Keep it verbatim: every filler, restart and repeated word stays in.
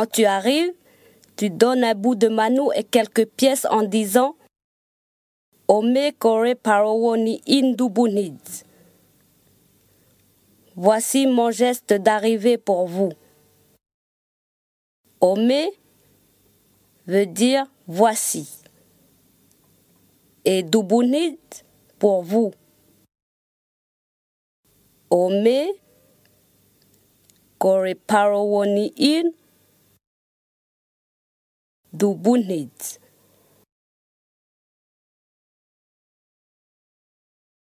Quand tu arrives, tu donnes un bout de manou et quelques pièces en disant « Ome kore parawoni indubunid ». Voici mon geste d'arrivée pour vous. Ome veut dire voici et dubunid pour vous. Ome kore parawoni in dubunid.